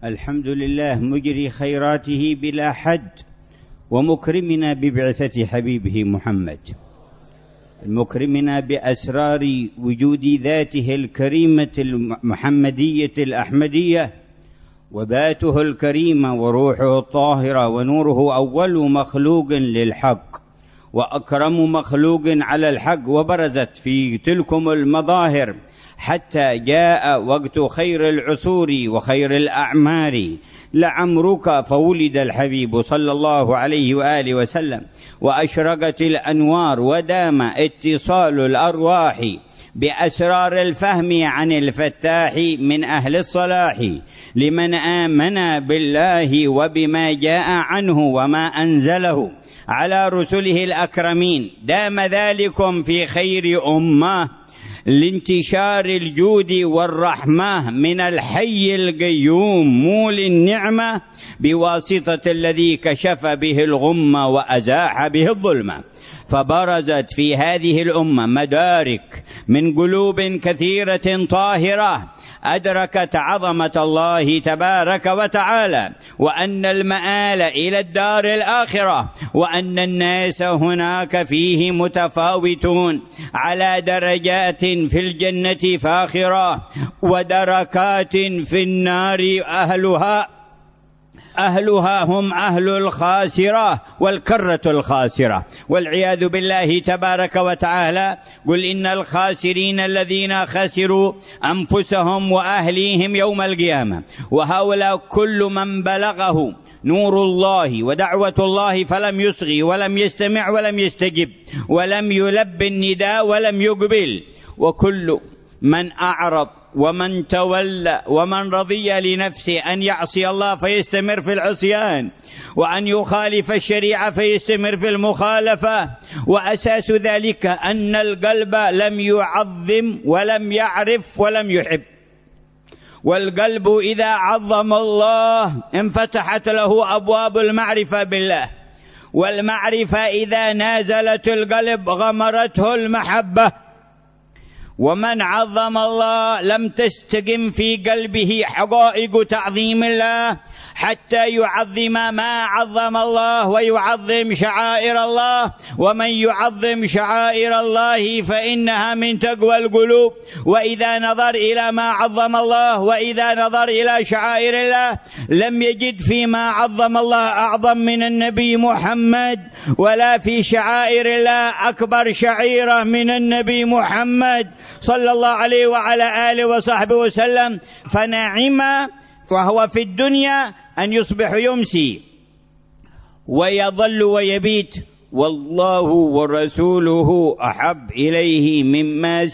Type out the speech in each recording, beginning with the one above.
الحمد لله مجري خيراته بلا حد، ومكرمنا ببعثة حبيبه محمد، المكرمنا بأسرار وجود ذاته الكريمة المحمدية الأحمدية، وذاته الكريمة وروحه الطاهرة ونوره أول مخلوق للحق وأكرم مخلوق على الحق، وبرزت في تلكم المظاهر حتى جاء وقت خير العصور وخير الأعمار. لعمرك فولد الحبيب صلى الله عليه وآله وسلم، وأشرقت الأنوار، ودام اتصال الأرواح بأسرار الفهم عن الفتاح من أهل الصلاح، لمن آمن بالله وبما جاء عنه وما أنزله على رسله الأكرمين. دام ذلكم في خير أمة لانتشار الجود والرحمة من الحي القيوم مول النعمة، بواسطة الذي كشف به الغمة وأزاح به الظلمة. فبرزت في هذه الأمة مدارك من قلوب كثيرة طاهرة أدركت عظمة الله تبارك وتعالى، وأن المآل إلى الدار الآخرة، وأن الناس هناك فيه متفاوتون على درجات في الجنة فاخرة، ودركات في النار أهلها هم أهل الخاسرة والكرة الخاسرة، والعياذ بالله تبارك وتعالى. قل إن الخاسرين الذين خسروا أنفسهم وأهليهم يوم القيامة. وهؤلاء كل من بلغه نور الله ودعوة الله فلم يصغي ولم يستمع ولم يستجب ولم يلبي النداء ولم يقبل، وكل من أعرض ومن تولى ومن رضي لنفسه أن يعصي الله فيستمر في العصيان، وأن يخالف الشريعة فيستمر في المخالفة. وأساس ذلك أن القلب لم يعظم ولم يعرف ولم يحب. والقلب إذا عظم الله انفتحت له أبواب المعرفة بالله، والمعرفة إذا نازلت القلب غمرته المحبة. ومن عظم الله لم تستقم في قلبه حقائق تعظيم الله حتى يعظم ما عظم الله ويعظم شعائر الله. ومن يعظم شعائر الله فإنها من تقوى القلوب. وإذا نظر إلى ما عظم الله وإذا نظر إلى شعائر الله لم يجد فيما عظم الله أعظم من النبي محمد، ولا في شعائر الله أكبر شعيرة من النبي محمد صلى الله عليه وعلى آله وصحبه وسلم. فنعم فهو في الدنيا أن يصبح يمسي ويظل ويبيت، والله ورسوله أحب إليه مما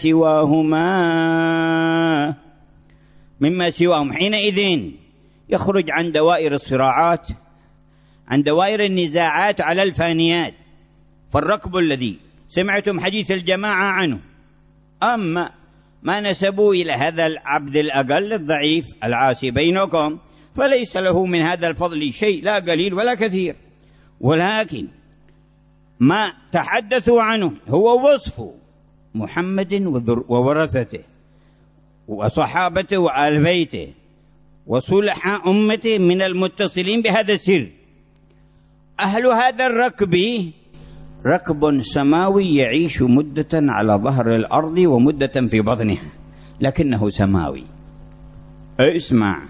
سواهم. حينئذ يخرج عن دوائر الصراعات، عن دوائر النزاعات على الفانيات. فالركب الذي سمعتم حديث الجماعة عنه، أما ما نسبوا إلى هذا العبد الأقل الضعيف العاصي بينكم فليس له من هذا الفضل شيء، لا قليل ولا كثير، ولكن ما تحدثوا عنه هو وصف محمد وورثته وصحابته وآل بيته وصلح أمته من المتصلين بهذا السر. أهل هذا الركب ركب سماوي يعيش مدة على ظهر الأرض ومدة في بطنها، لكنه سماوي. اسمع: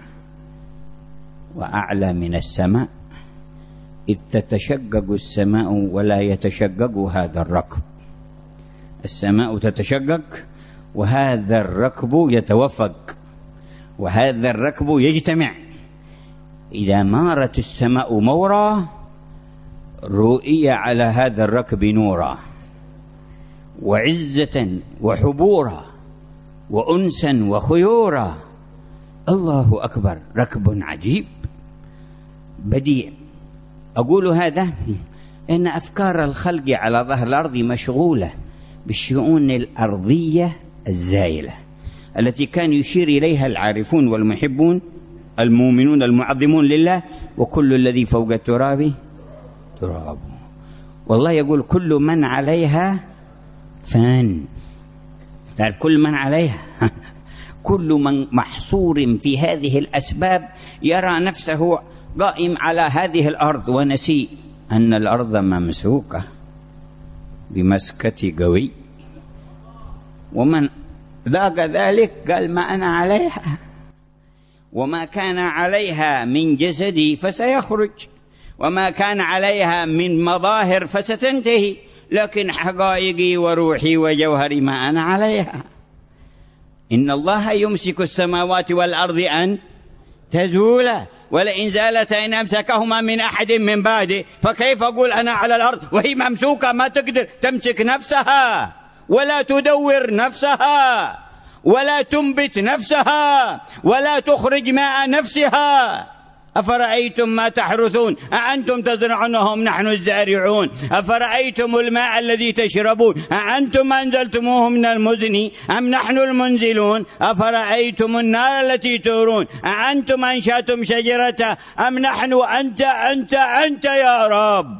وأعلى من السماء إذ تتشقق السماء ولا يتشقق هذا الركب. السماء تتشقق وهذا الركب يتوفق، وهذا الركب يجتمع. إذا مارت السماء مورا رؤي على هذا الركب نورا وعزة وحبورا وأنسا وخيورا. الله أكبر، ركب عجيب بديع. أقول هذا إن أفكار الخلق على ظهر الأرض مشغولة بالشؤون الأرضية الزائلة التي كان يشير إليها العارفون والمحبون المؤمنون المعظمون لله. وكل الذي فوق التراب تراب. والله يقول كل من عليها فان. تعرف كل من عليها كل من محصور في هذه الأسباب يرى نفسه قائم على هذه الأرض ونسي أن الأرض ممسوكة بمسكة قوي، ومن ذاق ذلك قال ما أنا عليها، وما كان عليها من جسدي فسيخرج، وما كان عليها من مظاهر فستنتهي، لكن حقائقي وروحي وجوهري ما أنا عليها. إن الله يمسك السماوات والأرض أن تزولا ولئن زالتا إن أمسكهما من أحد من بعده، فكيف أقول أنا على الأرض وهي ممسوكة ما تقدر تمسك نفسها ولا تدور نفسها ولا تنبت نفسها ولا تخرج ماء نفسها؟ أفرأيتم ما تحرثون أأنتم تزرعونه أم نحن الزارعون؟ أفرأيتم الماء الذي تشربون أأنتم أنزلتموه من المزن أم نحن المنزلون؟ أفرأيتم النار التي تورون أأنتم أنشأتم شجرتها أم نحن؟ أنت يا رب.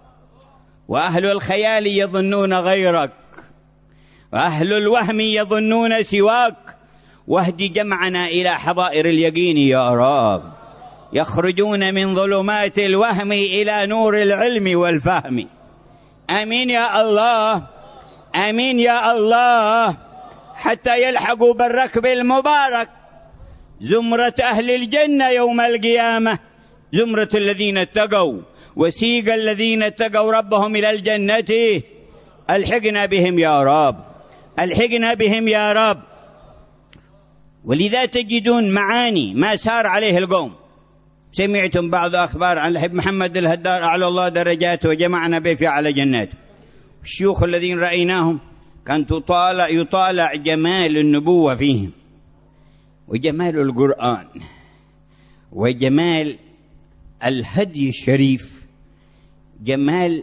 وأهل الخيال يظنون غيرك، وأهل الوهم يظنون سواك، واهد جمعنا إلى حظائر اليقين يا رب، يخرجون من ظلمات الوهم إلى نور العلم والفهم. آمين يا الله، آمين يا الله، حتى يلحقوا بالركب المبارك زمرة أهل الجنة يوم القيامة، زمرة الذين اتقوا، وسيق الذين اتقوا ربهم إلى الجنة. الحقنا بهم يا رب، الحقنا بهم يا رب. ولذا تجدون معاني ما سار عليه القوم. سمعتم بعض أخبار عن الحب محمد الهدار أعلى الله درجاته وجمعنا به في أعلى جناته. الشيوخ الذين رأيناهم كان يطالع جمال النبوة فيهم، وجمال القرآن، وجمال الهدي الشريف، جمال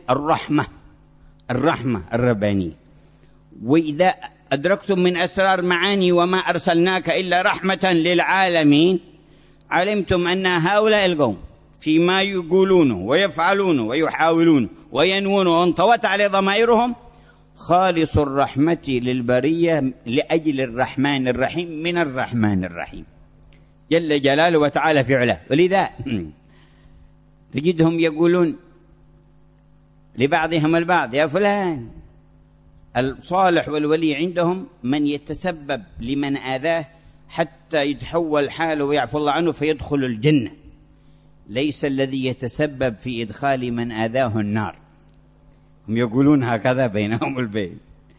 الرحمة الربانية. وإذا أدركتم من أسرار معاني وما أرسلناك إلا رحمة للعالمين، علمتم أن هؤلاء القوم فيما يقولونه ويفعلونه ويحاولون وينوون وانطوت على ضمائرهم خالص الرحمة للبرية لأجل الرحمن الرحيم من الرحمن الرحيم جل جلاله وتعالى في علاه. ولذا تجدهم يقولون لبعضهم البعض يا فلان، الصالح والولي عندهم من يتسبب لمن آذاه حتى يتحول حاله ويعفو الله عنه فيدخل الجنة، ليس الذي يتسبب في إدخال من آذاه النار. هم يقولون هكذا بينهم البين.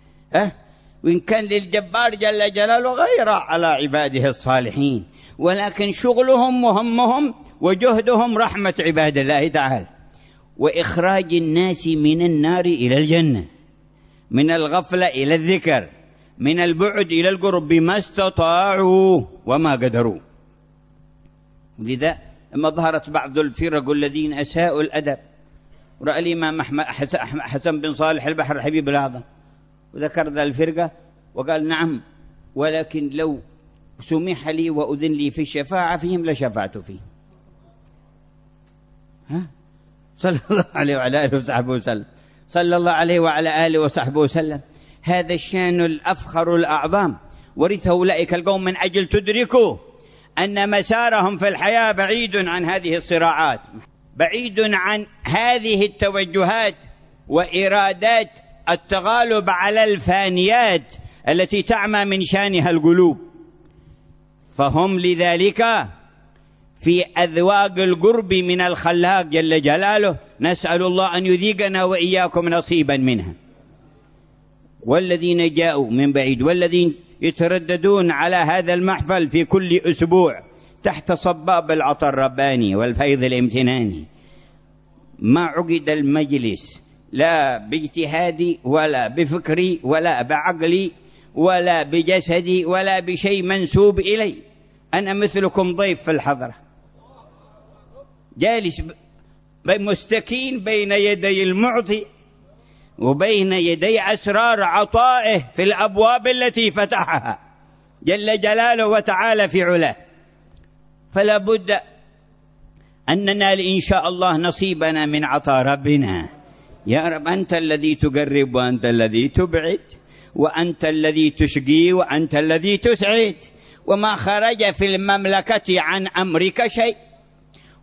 وإن كان للجبار جل جلاله غير على عباده الصالحين، ولكن شغلهم وهمهم وجهدهم رحمة عباد الله تعالى، وإخراج الناس من النار إلى الجنة، من الغفلة إلى الذكر، من البعد إلى القرب بما استطاعوا وما قدروا. لذا لما ظهرت بعض الفرق الذين أساءوا الأدب، ورأى الإمام حسن بن صالح البحر الحبيب الأعظم وذكر ذا الفرقة وقال نعم، ولكن لو سمح لي وأذن لي في الشفاعة فيهم لشفعت فيه. صلى الله عليه وعلى آله وصحبه وسلم، صلى الله عليه وعلى آله وصحبه وسلم. هذا الشان الأفخر الأعظم ورثه أولئك القوم من أجل تدركوا أن مسارهم في الحياة بعيد عن هذه الصراعات، بعيد عن هذه التوجهات وإرادات التغالب على الفانيات التي تعمى من شانها القلوب. فهم لذلك في أذواق القرب من الخلاق جل جلاله، نسأل الله أن يذيقنا وإياكم نصيبا منها. والذين جاءوا من بعيد والذين يترددون على هذا المحفل في كل أسبوع تحت صباب العطاء الرباني والفيض الامتناني، ما عقد المجلس لا باجتهادي ولا بفكري ولا بعقلي ولا بجسدي ولا بشيء منسوب إلي، أنا مثلكم ضيف في الحضرة جالس مستكين بين يدي المعطي وبين يدي أسرار عطائه في الأبواب التي فتحها جل جلاله وتعالى في علاه. فلا بد أن ننال إن شاء الله نصيبنا من عطاء ربنا. يا رب أنت الذي تقرب وأنت الذي تبعد وأنت الذي تشقي وأنت الذي تسعد، وما خرج في المملكة عن أمرك شيء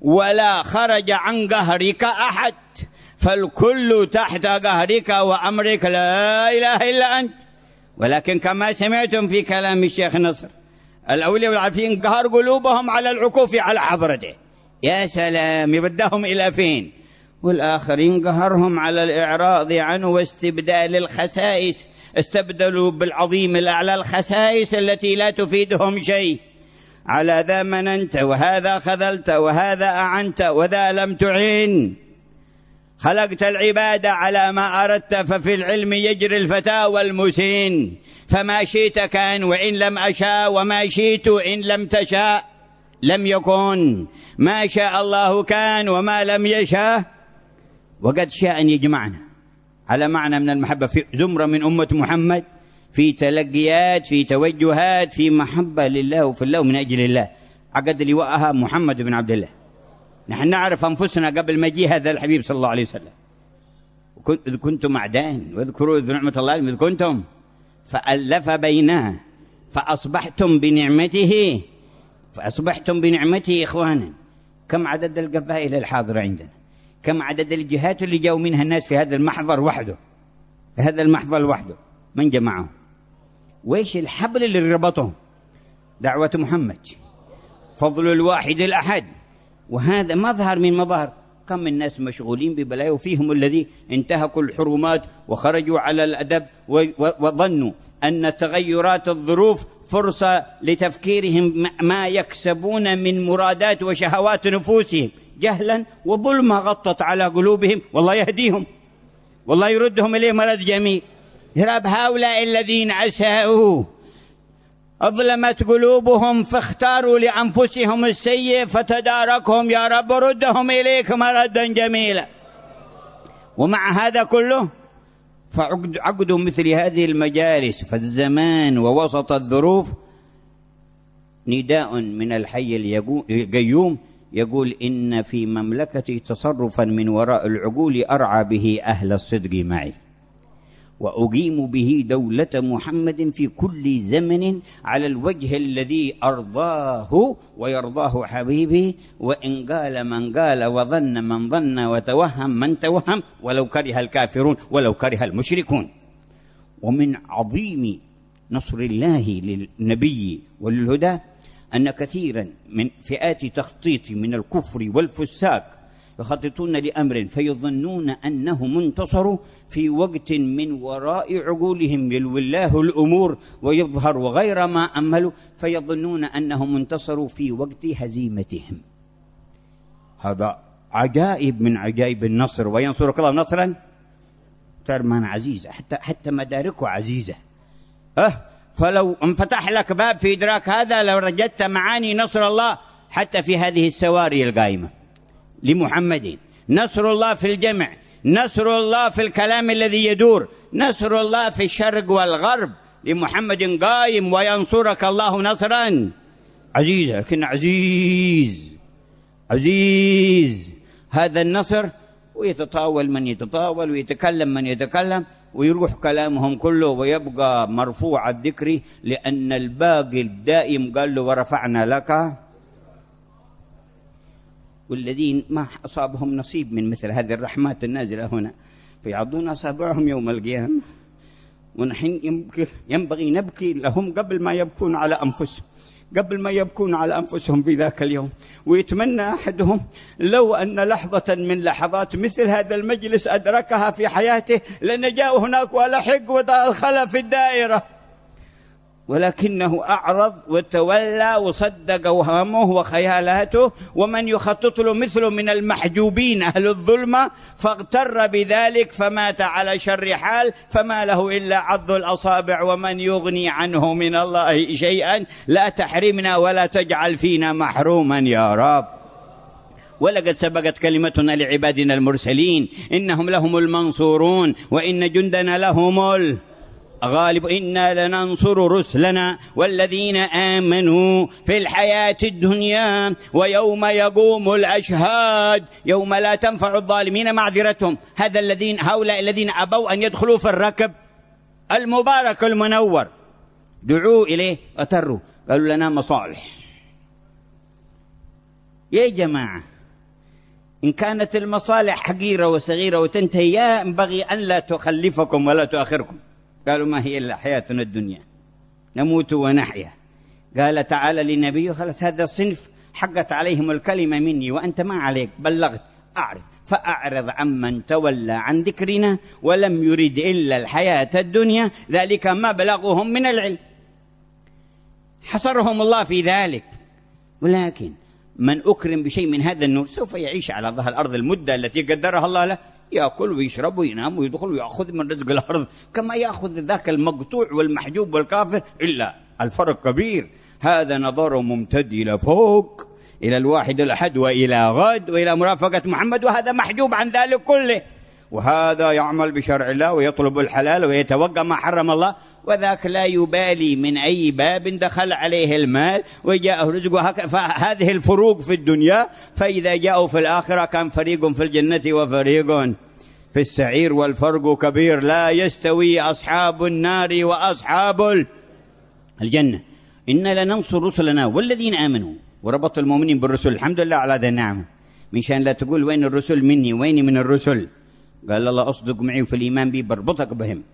ولا خرج عن قهرك أحد، فالكل تحت قهرك وأمرك، لا إله إلا أنت. ولكن كما سمعتم في كلام الشيخ نصر، الأولياء والعارفين قهر قلوبهم على العكوف على حضرته، يا سلام، يبدهم إلى فين؟ والآخرين قهرهم على الإعراض عنه واستبدال الخسائس، استبدلوا بالعظيم الأعلى الخسائس التي لا تفيدهم شيء. على ذا مننت، وهذا خذلت، وهذا أعنت، وذا لم تعين. خلقت العباد على ما أردت، ففي العلم يجري الفتى والمسين. فما شئت كان وإن لم أشاء، وما شئت إن لم تشاء لم يكن. ما شاء الله كان، وما لم يشاء. وقد شاء أن يجمعنا على معنى من المحبة في زمرة من أمة محمد، في تلقيات، في توجهات، في محبة لله وفي الله ومن أجل الله. عقد لواءها محمد بن عبد الله. نحن نعرف أنفسنا قبل ما يجي هذا الحبيب صلى الله عليه وسلم. إذ كنتم أعداء واذكروا إذ نعمة الله إذ كنتم فألف بينها فأصبحتم بنعمته إخوانا. كم عدد القبائل الحاضرة عندنا؟ كم عدد الجهات اللي جاءوا منها الناس في هذا المحضر وحده؟ في هذا المحضر وحده من جمعهم؟ وإيش الحبل اللي ربطهم؟ دعوة محمد، فضل الواحد الأحد. وهذا مظهر من مظاهر. كم من الناس مشغولين ببلايا، وفيهم الذي انتهكوا الحرمات وخرجوا على الأدب وظنوا أن تغيرات الظروف فرصة لتفكيرهم ما يكسبون من مرادات وشهوات نفوسهم، جهلا وظلما غطت على قلوبهم. والله يهديهم، والله يردهم إليه مرد جميل. رب هؤلاء الذين أساءوا أظلمت قلوبهم فاختاروا لأنفسهم السيء فتداركهم، يا رب ردهم إليك مردا جميلا. ومع هذا كله فعقدوا مثل هذه المجالس في الزمان ووسط الظروف نداء من الحي القيوم يقول: إن في مملكتي تصرفا من وراء العقول أرعى به أهل الصدق معي، وأقيم به دولة محمد في كل زمن على الوجه الذي أرضاه ويرضاه حبيبي، وإن قال من قال وظن من ظن وتوهم من توهم، ولو كره الكافرون ولو كره المشركون. ومن عظيم نصر الله للنبي وللهدى أن كثيرا من فئات تخطيط من الكفر والفساق يخططون لأمر فيظنون أنهم انتصروا في وقت من وراء عقولهم يلوي الله الأمور ويظهر وغير ما أملوا، فيظنون أنهم انتصروا في وقت هزيمتهم. هذا عجائب من عجائب النصر. وينصرك الله نصرا ترمان عزيزة، حتى مداركه عزيزة. فلو انفتح لك باب في إدراك هذا لو رجدت معاني نصر الله حتى في هذه السواري القائمة لمحمد. نصر الله في الجمع، نصر الله في الكلام الذي يدور، نصر الله في الشرق والغرب لمحمد قائم. وينصرك الله نصرا عزيزا. لكن عزيز هذا النصر، ويتطاول من يتطاول ويتكلم من يتكلم ويروح كلامهم كله ويبقى مرفوع الذكر، لأن الباقي الدائم قال له: ورفعنا لك. والذين ما أصابهم نصيب من مثل هذه الرحمات النازلة هنا فيعضون أصابعهم يوم القيامة. ونحن ينبغي نبكي لهم قبل ما يبكون على أنفسهم، قبل ما يبكون على أنفسهم في ذاك اليوم. ويتمنى أحدهم لو أن لحظة من لحظات مثل هذا المجلس أدركها في حياته لنجاء هناك ولحق ودخل في الدائرة، ولكنه أعرض وتولى وصدق وهمه وخيالاته. ومن يخطط له مثله من المحجوبين أهل الظلمة فاغتر بذلك فمات على شر حال، فما له إلا عض الأصابع. ومن يغني عنه من الله شيئا لا تحرمنا ولا تجعل فينا محروما يا رب. ولقد سبقت كلمتنا لعبادنا المرسلين إنهم لهم المنصورون وإن جندنا لهم غالب. إنا لننصر رسلنا والذين آمنوا في الحياة الدنيا ويوم يقوم الأشهاد يوم لا تنفع الظالمين معذرتهم. هؤلاء الذين أبوا أن يدخلوا في الركب المبارك المنور دعوا إليه أتروا قالوا: لنا مصالح. يا جماعة إن كانت المصالح حقيرة وصغيرة وتنتهي ينبغي أن لا تخلفكم ولا تؤخركم. قالوا ما هي إلا حياتنا الدنيا نموت ونحيا. قال تعالى لنبيه خلاص هذا الصنف حقت عليهم الكلمة مني وأنت ما عليك بلغت، أعرف فأعرض عمن تولى عن ذكرنا ولم يرد إلا الحياة الدنيا ذلك ما بلغهم من العلم. حصرهم الله في ذلك. ولكن من أكرم بشيء من هذا النور سوف يعيش على ظهر الأرض المدة التي قدرها الله له، يأكل ويشرب وينام ويدخل ويأخذ من رزق الأرض كما يأخذ ذاك المقطوع والمحجوب والكافر، إلا الفرق كبير. هذا نظر ممتد إلى فوق إلى الواحد الأحد وإلى غد وإلى مرافقة محمد، وهذا محجوب عن ذلك كله. وهذا يعمل بشرع الله ويطلب الحلال ويتوقع ما حرم الله، وذاك لا يبالي من أي باب دخل عليه المال وجاءه رزقه. فهذه الفروق في الدنيا، فإذا جاءوا في الآخرة كان فريق في الجنة وفريق في السعير، والفرق كبير. لا يستوي أصحاب النار وأصحاب الجنة. إنا لننصر رسلنا والذين آمنوا. وربط المؤمنين بالرسل، الحمد لله على هذا النعمة، من شان لا تقول وين الرسل مني وين من الرسل. قال الله أصدق معي في الإيمان بي بربطك بهم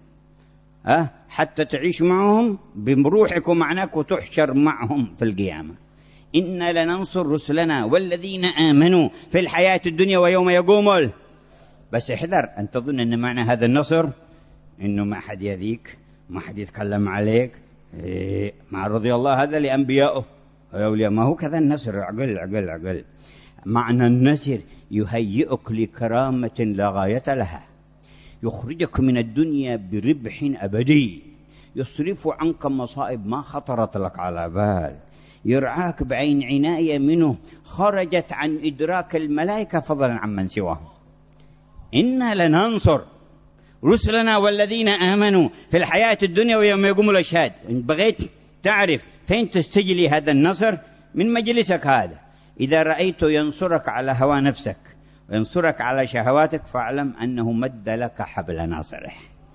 حتى تعيش معهم بروحك ومعناك وتحشر معهم في القيامة. إنا لننصر رسلنا والذين آمنوا في الحياة الدنيا ويوم يقوم بس احذر أن تظن أن معنى هذا النصر إنه ما حد يذيك ما حد يتكلم عليك مع رضي الله هذا لأنبيائه أولياء. ما هو كذا النصر. عقل عقل عقل. معنى النصر يهيئك لكرامة لا غاية لها، يخرجك من الدنيا بربح أبدي، يصرف عنك مصائب ما خطرت لك على بال، يرعاك بعين عناية منه خرجت عن إدراك الملائكة فضلا عمن سواهم. إنا لننصر رسلنا والذين آمنوا في الحياة الدنيا ويوم يقوم الأشهاد. إن بغيت تعرف فين تستجلي هذا النصر من مجلسك هذا. إذا رأيته ينصرك على هوى نفسك وينصرك على شهواتك فاعلم أنه مد لك حبل ناصره.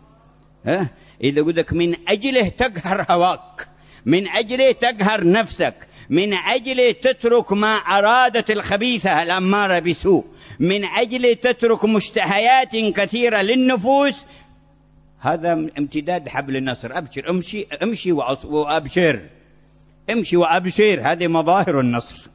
إذا قدك من أجله تقهر هواك، من أجله تقهر نفسك، من أجله تترك ما أرادت الخبيثة الأمارة بسوء، من أجله تترك مشتهيات كثيرة للنفوس، هذا امتداد حبل النصر. أبشر امشي وأبشر، امشي وأبشر. هذه مظاهر النصر.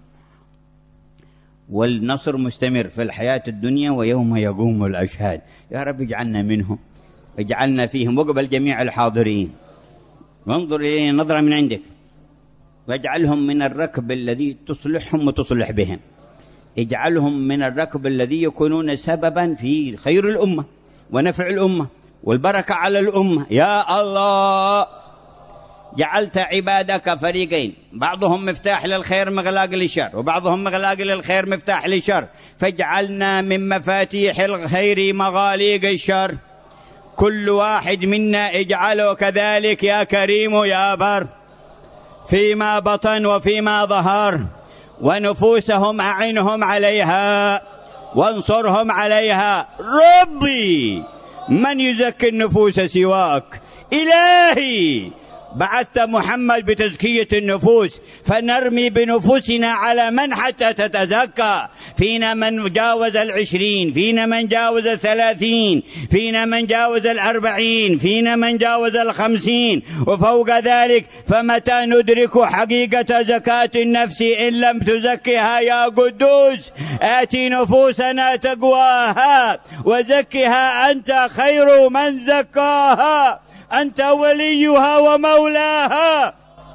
والنصر مستمر في الحياة الدنيا ويوم يقوم الأشهاد. يا رب اجعلنا منهم، اجعلنا فيهم وقبل جميع الحاضرين. وانظر إلينا نظرة من عندك، واجعلهم من الركب الذي تصلحهم وتصلح بهم. اجعلهم من الركب الذي يكونون سببا في خير الأمة ونفع الأمة والبركة على الأمة. يا الله جعلت عبادك فريقين، بعضهم مفتاح للخير مغلاق للشر، وبعضهم مغلاق للخير مفتاح للشر، فاجعلنا من مفاتيح الخير مغاليق الشر. كل واحد منا اجعله كذلك يا كريم يا بر، فيما بطن وفيما ظهر، ونفوسهم أعنهم عليها وانصرهم عليها. ربي من يزكي النفوس سواك؟ إلهي بعثت محمد بتزكية النفوس، فنرمي بنفوسنا على من حتى تتزكى. فينا من جاوز 20، فينا من جاوز 30، فينا من جاوز 40، فينا من جاوز 50 وفوق ذلك. فمتى ندرك حقيقة زكاة النفس إن لم تزكها يا قدوس؟ آتي نفوسنا تقواها وزكها أنت خير من زكاها، أنت وليها ومولاها.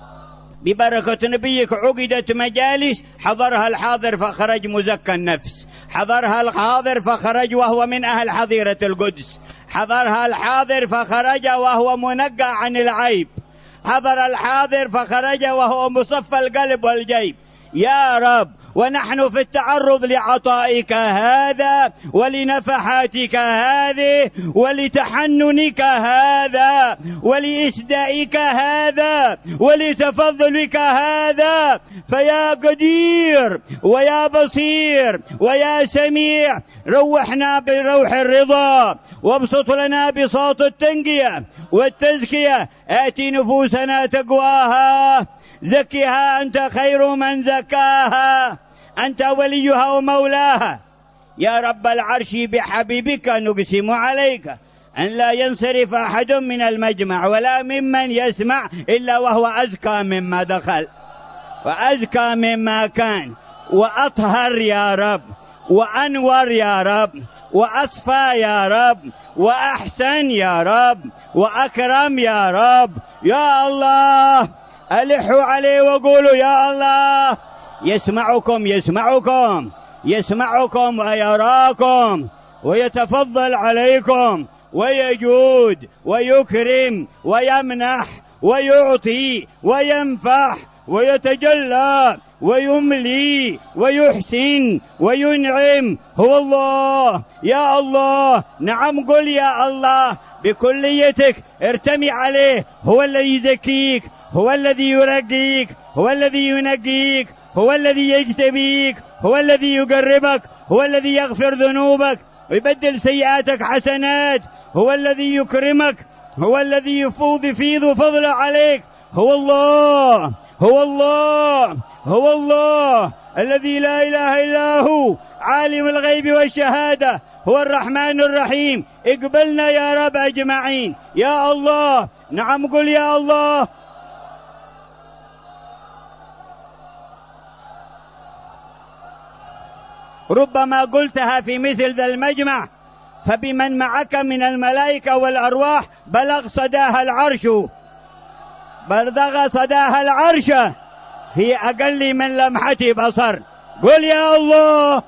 ببركة نبيك عقدت مجالس حضرها الحاضر فخرج مزكى النفس، حضرها الحاضر فخرج وهو من أهل حظيرة القدس، حضرها الحاضر فخرج وهو منقى عن العيب، حضر الحاضر فخرج وهو مصفى القلب والجيب. يا رب ونحن في التعرض لعطائك هذا ولنفحاتك هذه ولتحننك هذا ولإسدائك هذا ولتفضلك هذا، فيا قدير ويا بصير ويا سميع روحنا بروح الرضا، وابسط لنا بساط التنقية والتزكية. آتي نفوسنا تقواها، زكها أنت خير من زكاها، أنت وليها ومولاها. يا رب العرش بحبيبك نقسم عليك أن لا ينصرف أحد من المجمع ولا ممن يسمع إلا وهو أزكى مما دخل وأزكى مما كان وأطهر يا رب وأنور يا رب وأصفى يا رب وأحسن يا رب وأكرم يا رب. يا الله ألحوا عليه وقولوا يا الله. يسمعكم يسمعكم يسمعكم ويراكم ويتفضل عليكم ويجود ويكرم ويمنح ويعطي وينفح ويتجلى ويملي ويحسن وينعم. هو الله يا الله. نعم قل يا الله بكليتك ارتمي عليه. هو الذي يزكيك، هو الذي يرقيك، هو الذي ينقيك، هو الذي يجتبيك، هو الذي يقربك، هو الذي يغفر ذنوبك ويبدل سيئاتك حسنات، هو الذي يكرمك، هو الذي يفيض فضله عليك. هو الله هو الله هو الله الذي لا إله إلا هو عالم الغيب والشهادة، هو الرحمن الرحيم. اقبلنا يا رب أجمعين يا الله. نعم قل يا الله. ربما قلتها في مثل ذا المجمع فبمن معك من الملائكة والأرواح بلغ صداها العرش، بلغ صداها العرش في أقل من لمحة بصر. قل يا الله.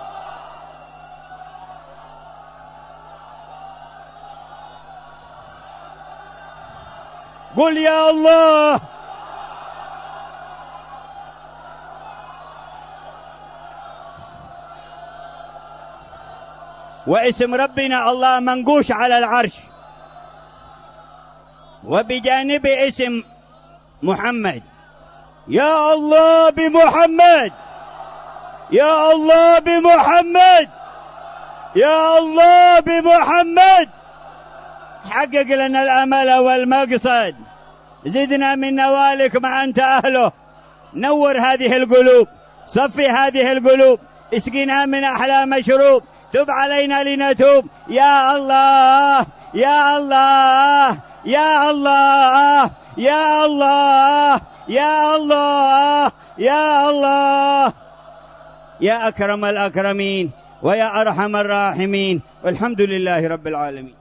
قل يا الله. واسم ربنا الله منقوش على العرش، وبجانب اسم محمد. يا الله بمحمد، يا الله بمحمد، يا الله بمحمد. حقق لنا الأمل والمقصد، زدنا من نوالك ما أنت أهله. نور هذه القلوب، صفي هذه القلوب، اسقنا من أحلى مشروب. تب علينا لنتوب يا الله يا الله يا الله يا الله يا الله يا الله يا أكرم الأكرمين ويا أرحم الراحمين. والحمد لله رب العالمين.